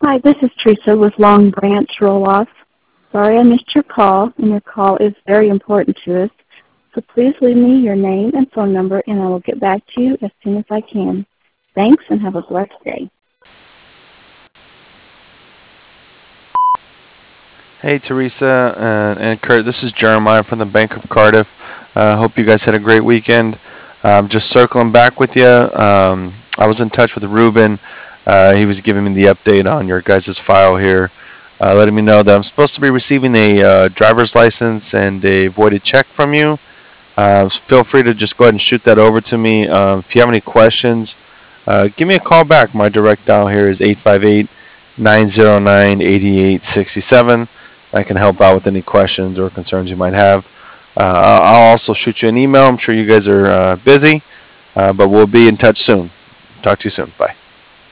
Hi, this is Teresa with Long Branch Roll-Off. Sorry I missed your call, and your call is very important to us. So please leave me your name and phone number, and I will get back to you as soon as I can. Thanks, and have a blessed day. Hey Teresa and Kurt, this is Jeremiah from the Bank of Cardiff. Hope you guys had a great weekend. Just circling back with you. I was in touch with Ruben. He was giving me the update on your guys' file here, letting me know that I'm supposed to be receiving a driver's license and a voided check from you. Feel free to just go ahead and shoot that over to me. If you have any questions, give me a call back. My direct dial here is 858-909-8867. I can help out with any questions or concerns you might have. I'll also shoot you an email. I'm sure you guys are busy, but we'll be in touch soon. Talk to you soon. Bye.